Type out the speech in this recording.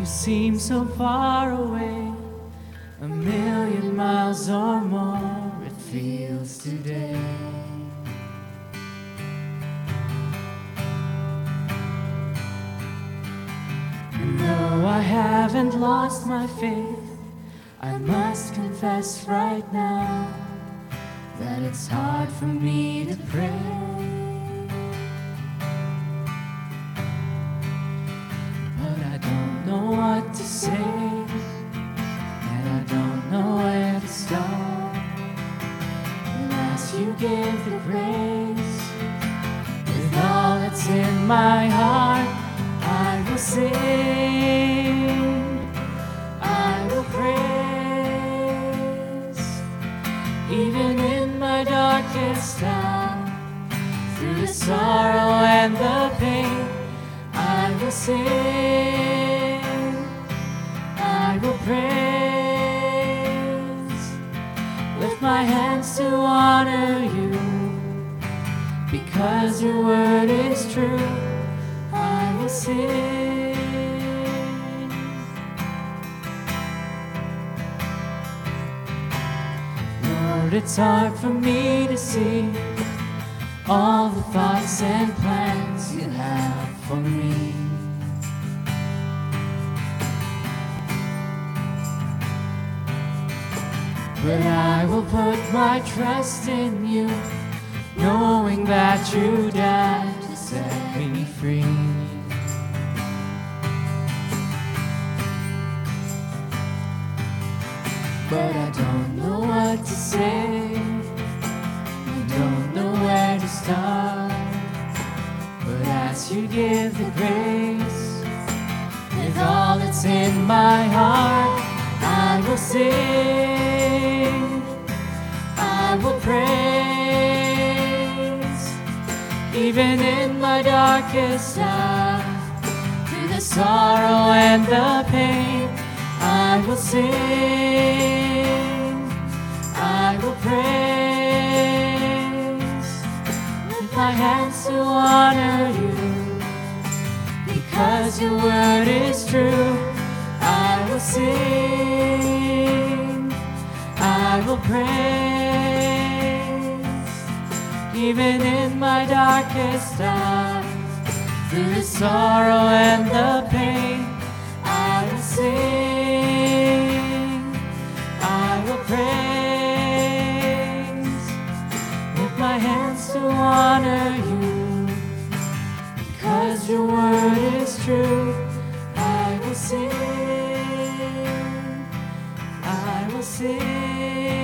you seem so far away, a million miles or more it feels today. And though I haven't lost my faith, I must confess right now that it's hard for me to pray. But I don't know what to say, and I don't know where to start. And as you give the grace, with all that's in my heart, I will sing, I will praise. Even in my darkest hour, through the sorrow and the pain, I will sing, I will praise. Lift my hands to honor you, because your word is true. I will sing. Lord, it's hard for me to see all the thoughts and plans you have for me. But I will put my trust in you, knowing that you died to set me free. But I don't know what to say, I don't know where to start. But as you give the grace, with all that's in my heart, I will sing, I will praise. Even in my darkest hour, through the sorrow and the pain, I will sing, I will praise. Lift my hands to honor you, because your word is true. I will sing, I will praise. Even in my darkest hour, through the sorrow and the pain, I will sing, I will praise. Lift my hands to honor you, because your word is true. I will sing, I will sing.